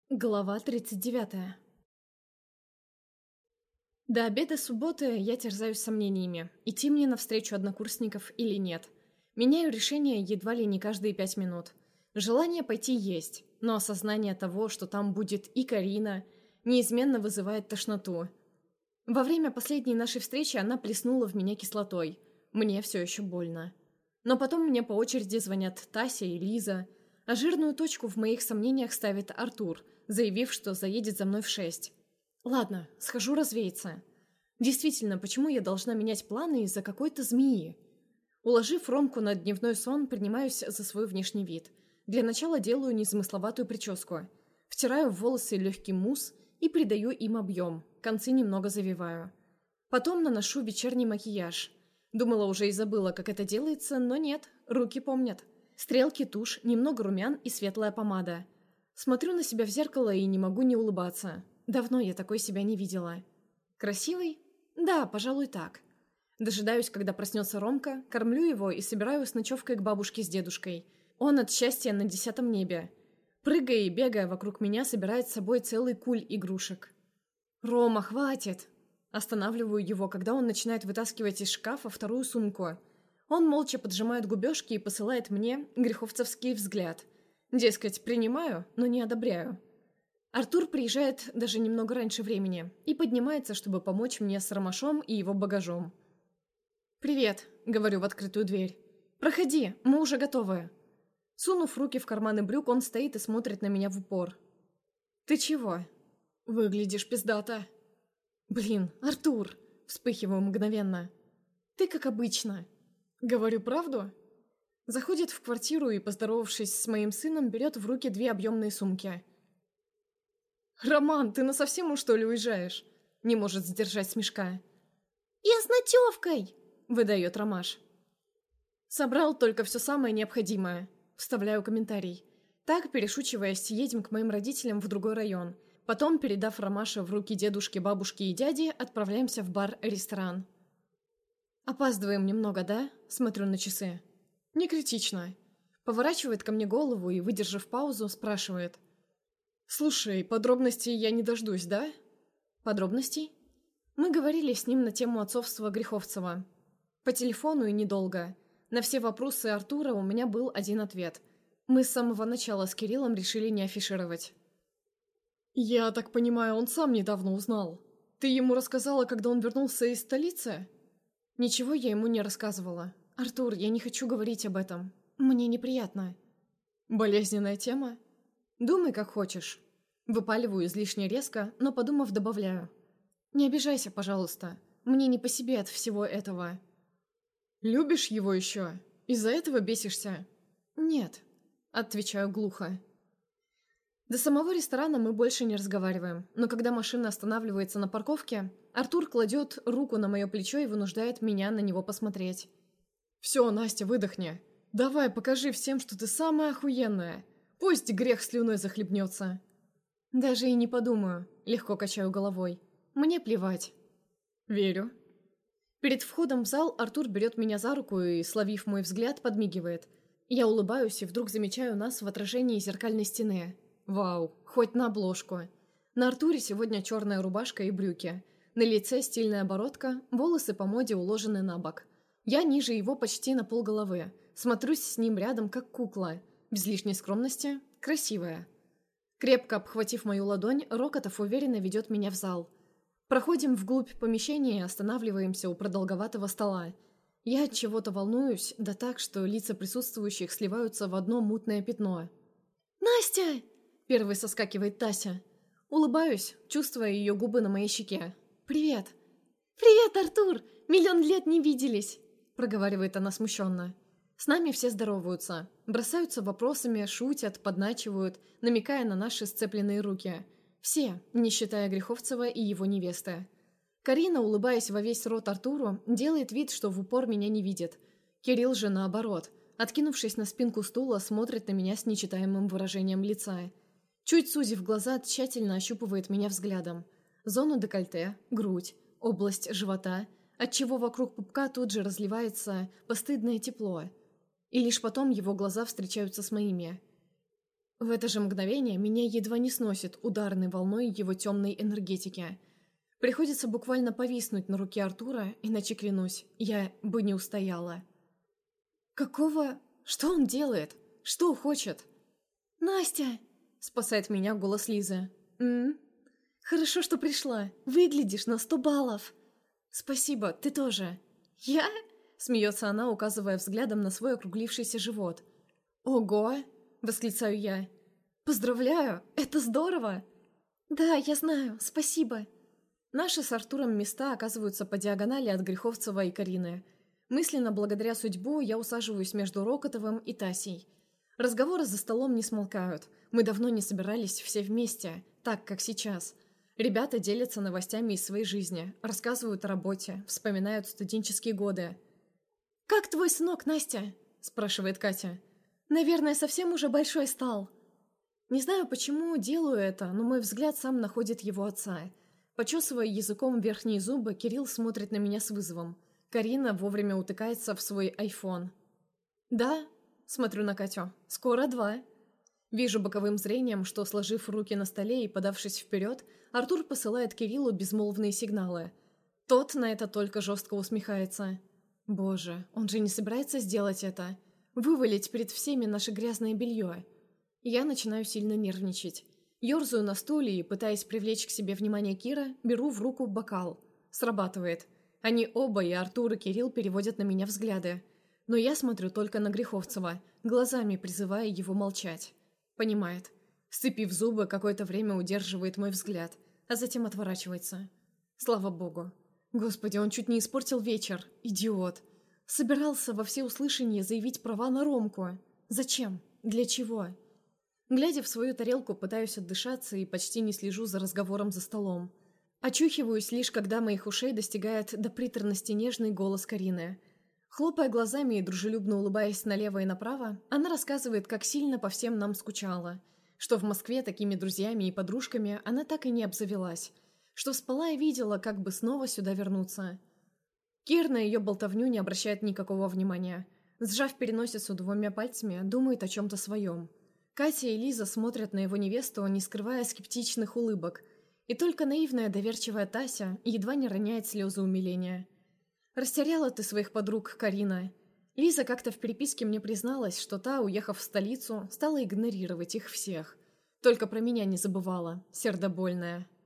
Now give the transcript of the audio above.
Глава 39. До обеда субботы я терзаюсь сомнениями, идти мне навстречу однокурсников или нет. Меняю решение едва ли не каждые 5 минут. Желание пойти есть, но осознание того, что там будет и Карина, неизменно вызывает тошноту. Во время последней нашей встречи она плеснула в меня кислотой. Мне все еще больно. Но потом мне по очереди звонят Тася и Лиза, а жирную точку в моих сомнениях ставит Артур, заявив, что заедет за мной в 6. Ладно, схожу развеяться. Действительно, почему я должна менять планы из-за какой-то змеи? Уложив Ромку на дневной сон, принимаюсь за свой внешний вид. Для начала делаю незамысловатую прическу. Втираю в волосы легкий мусс и придаю им объем, концы немного завиваю. Потом наношу вечерний макияж. Думала, уже и забыла, как это делается, но нет, руки помнят. Стрелки, тушь, немного румян и светлая помада. Смотрю на себя в зеркало и не могу не улыбаться. Давно я такой себя не видела. Красивый? Да, пожалуй, так. Дожидаюсь, когда проснется Ромка, кормлю его и собираю с ночевкой к бабушке с дедушкой. Он от счастья на 10-м небе. Прыгая и бегая вокруг меня, собирает с собой целый куль игрушек. «Рома, хватит!» Останавливаю его, когда он начинает вытаскивать из шкафа вторую сумку. Он молча поджимает губежки и посылает мне греховцевский взгляд. Дескать, принимаю, но не одобряю. Артур приезжает даже немного раньше времени и поднимается, чтобы помочь мне с Ромашом и его багажом. «Привет», — говорю в открытую дверь. «Проходи, мы уже готовы». Сунув руки в карманы брюк, он стоит и смотрит на меня в упор. «Ты чего?» «Выглядишь пиздато». «Блин, Артур!» — вспыхиваю мгновенно. «Ты как обычно». «Говорю правду?» Заходит в квартиру и, поздоровавшись с моим сыном, берет в руки 2 объемные сумки. «Роман, ты насовсем, что ли, уезжаешь?» Не может сдержать смешка. «Я с ночевкой!» — выдает Ромаш. «Собрал только все самое необходимое», — вставляю комментарий. Так, перешучиваясь, едем к моим родителям в другой район. Потом, передав Ромаша в руки дедушки, бабушки и дяди, отправляемся в бар-ресторан. «Опаздываем немного, да?» — смотрю на часы. «Не критично». Поворачивает ко мне голову и, выдержав паузу, спрашивает. «Слушай, подробностей я не дождусь, да?» «Подробностей?» Мы говорили с ним на тему отцовства Греховцева. По телефону и недолго. На все вопросы Артура у меня был один ответ. Мы с самого начала с Кириллом решили не афишировать. «Я так понимаю, он сам недавно узнал. Ты ему рассказала, когда он вернулся из столицы?» «Ничего я ему не рассказывала. Артур, я не хочу говорить об этом. Мне неприятно». «Болезненная тема?» «Думай, как хочешь». Выпаливаю излишне резко, но, подумав, добавляю. «Не обижайся, пожалуйста. Мне не по себе от всего этого». «Любишь его еще? Из-за этого бесишься?» «Нет», — отвечаю глухо. До самого ресторана мы больше не разговариваем, но когда машина останавливается на парковке, Артур кладет руку на мое плечо и вынуждает меня на него посмотреть. «Все, Настя, выдохни. Давай, покажи всем, что ты самая охуенная. Пусть грех слюной захлебнется». «Даже и не подумаю», — легко качаю головой. «Мне плевать». «Верю». Перед входом в зал Артур берет меня за руку и, словив мой взгляд, подмигивает. Я улыбаюсь и вдруг замечаю нас в отражении зеркальной стены. Вау, хоть на обложку. На Артуре сегодня черная рубашка и брюки. На лице стильная бородка, волосы по моде уложены на бок. Я ниже его почти на полголовы. Смотрюсь с ним рядом, как кукла. Без лишней скромности, красивая. Крепко обхватив мою ладонь, Рокотов уверенно ведет меня в зал. Проходим вглубь помещения и останавливаемся у продолговатого стола. Я от чего-то волнуюсь, да так, что лица присутствующих сливаются в одно мутное пятно. «Настя!» — первой соскакивает Тася. Улыбаюсь, чувствуя ее губы на моей щеке. «Привет!» «Привет, Артур! 1 000 000 лет не виделись!» — проговаривает она смущенно. С нами все здороваются, бросаются вопросами, шутят, подначивают, намекая на наши сцепленные руки. Все, не считая Греховцева и его невесты. Карина, улыбаясь во весь рот Артуру, делает вид, что в упор меня не видит. Кирилл же, наоборот, откинувшись на спинку стула, смотрит на меня с нечитаемым выражением лица. Чуть сузив глаза, тщательно ощупывает меня взглядом. Зону декольте, грудь, область живота, отчего вокруг пупка тут же разливается постыдное тепло. И лишь потом его глаза встречаются с моими. В это же мгновение меня едва не сносит ударной волной его темной энергетики. Приходится буквально повиснуть на руке Артура, иначе, клянусь, я бы не устояла. Какого... Что он делает? Что хочет? «Настя!» — спасает меня голос Лизы. Хорошо, что пришла. Выглядишь на 100 баллов!» «Спасибо, ты тоже!» «Я?» — смеется она, указывая взглядом на свой округлившийся живот. «Ого!» — восклицаю я. «Поздравляю! Это здорово!» «Да, я знаю, спасибо!» Наши с Артуром места оказываются по диагонали от Греховцева и Карины. Мысленно, благодаря судьбу, я усаживаюсь между Рокотовым и Тасей. Разговоры за столом не смолкают. Мы давно не собирались все вместе, так, как сейчас. Ребята делятся новостями из своей жизни, рассказывают о работе, вспоминают студенческие годы. «Как твой сынок, Настя?» – спрашивает Катя. «Наверное, совсем уже большой стал». Не знаю, почему делаю это, но мой взгляд сам находит его отца. Почесывая языком верхние зубы, Кирилл смотрит на меня с вызовом. Карина вовремя утыкается в свой айфон. «Да», — смотрю на Катю, — «скоро 2». Вижу боковым зрением, что, сложив руки на столе и подавшись вперед, Артур посылает Кириллу безмолвные сигналы. Тот на это только жестко усмехается. Боже, он же не собирается сделать это. Вывалить перед всеми наше грязное белье. Я начинаю сильно нервничать. Ёрзаю на стуле и, пытаясь привлечь к себе внимание Кира, беру в руку бокал. Срабатывает. Они оба, и Артур, и Кирилл, переводят на меня взгляды. Но я смотрю только на Греховцева, глазами призывая его молчать. Понимает. Сцепив зубы, какое-то время удерживает мой взгляд, а затем отворачивается. Слава богу. Господи, он чуть не испортил вечер. Идиот. Собирался во всеуслышание заявить права на Ромку. Зачем? Для чего? Глядя в свою тарелку, пытаюсь отдышаться и почти не слежу за разговором за столом. Очухиваюсь лишь, когда моих ушей достигает до приторности нежный голос Карины. Хлопая глазами и дружелюбно улыбаясь налево и направо, она рассказывает, как сильно по всем нам скучала, что в Москве такими друзьями и подружками она так и не обзавелась, что спала и видела, как бы снова сюда вернуться. Кир на ее болтовню не обращает никакого внимания. Сжав переносицу 2 пальцами, думает о чем-то своем. Катя и Лиза смотрят на его невесту, не скрывая скептичных улыбок, и только наивная доверчивая Тася едва не роняет слезы умиления. «Растеряла ты своих подруг, Карина». Лиза как-то в переписке мне призналась, что та, уехав в столицу, стала игнорировать их всех. Только про меня не забывала, сердобольная.